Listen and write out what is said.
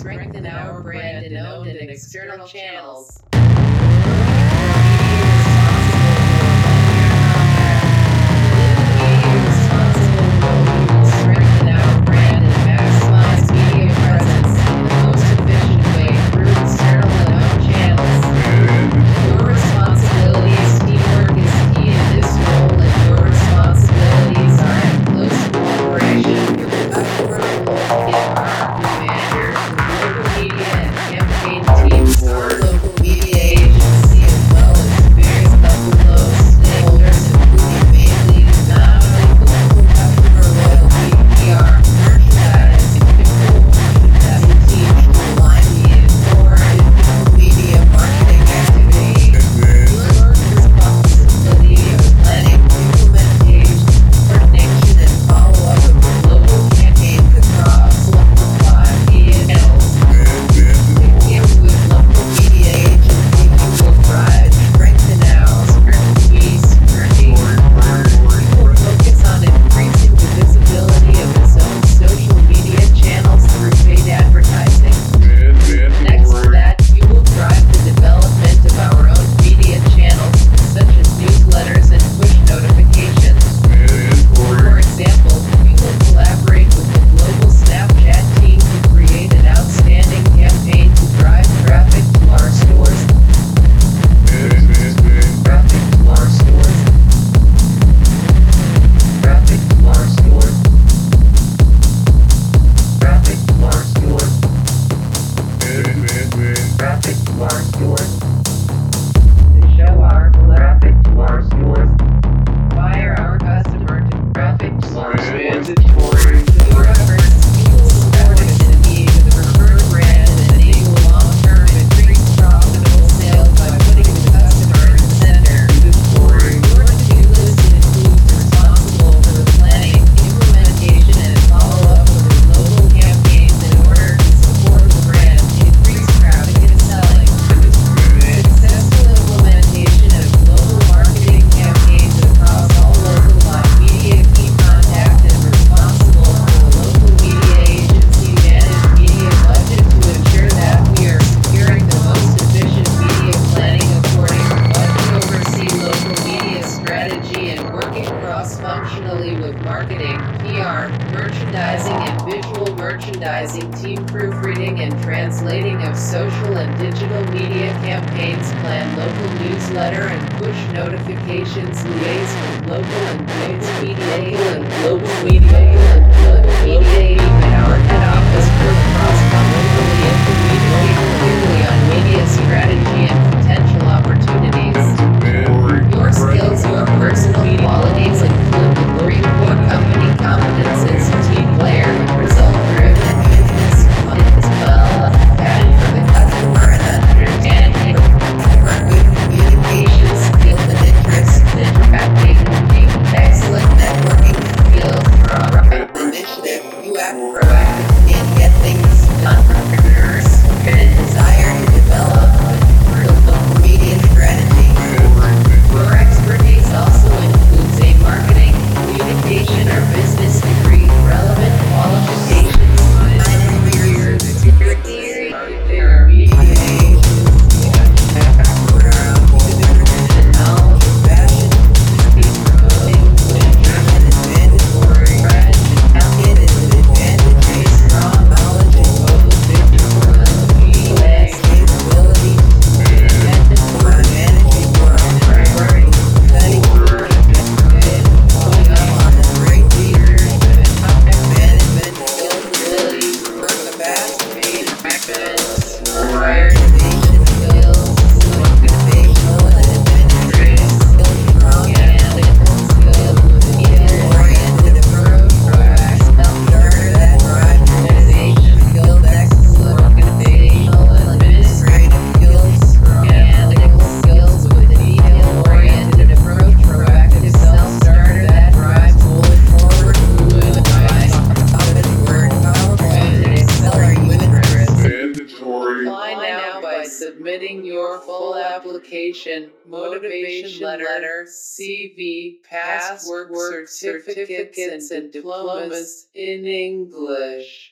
strengthen our brand in owned and external channels. Cross-functionally with marketing, PR, merchandising and visual merchandising, team proofreading and translating of social and digital media campaigns, plan local newsletter and push notifications, liaise with local and global media, even our head office work cross-functionally and communicate clearly on media strategy and potential opportunities. Your skills, your personal qualities include the three core company competences: team player, result-driven, business as well, and for the customer and understanding, good communication skills and interest, interacting, excellent networking skills, initiative, you act proactively and get things done. Entrepreneurs and desire to develop local media strategy. Your expertise also includes a marketing, communication, or business degree, relevant qualifications, submitting your full application, motivation letter, CV, past work certificates, and diplomas in English.